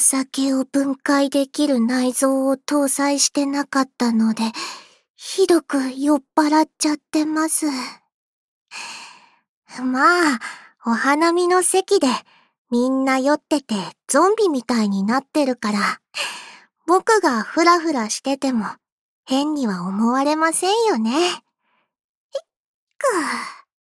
酒を分解できる内臓を搭載してなかったので、ひどく酔っ払っちゃってます。まあ、お花見の席でみんな酔っててゾンビみたいになってるから、僕がフラフラしてても変には思われませんよね。くぅ。